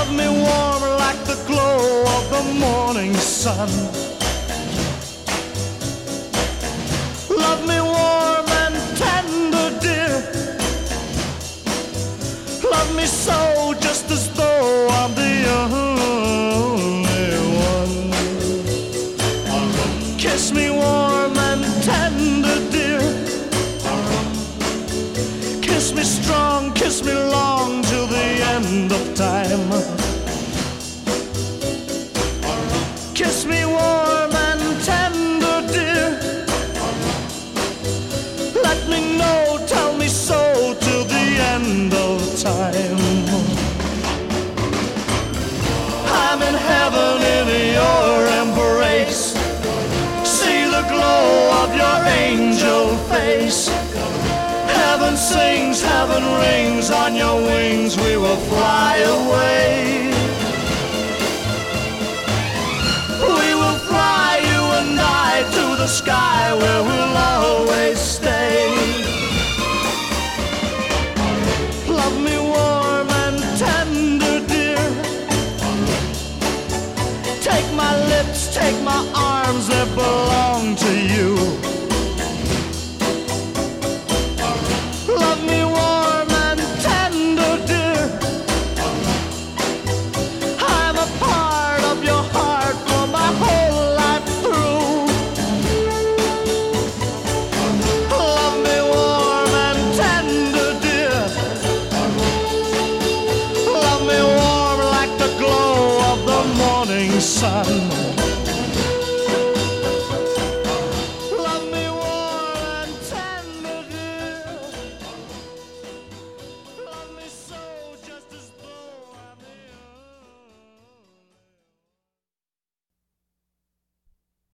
Love me warm like the glow of the morning sun. Love me warm and tender, dear. Love me so, just as though I'm the only one. Kiss me warm and tender, dear. Kiss me strong, kiss me long, till the end of time. Kiss me warm and tender, dear. Let me know, tell me so, till the end of time. I'm in heaven in your embrace. See the glow of your angel face. Heaven sings, heaven rings, on your wings we will fly away. We will fly, you and I, to the sky where we'll always stay. Love me warm and tender, dear. Take my lips, take my arms, they belong to you. Love me warm and tender, dear. I'm a part of your heart for my whole life through. Love me warm and tender, dear. Love me warm like the glow of the morning sun.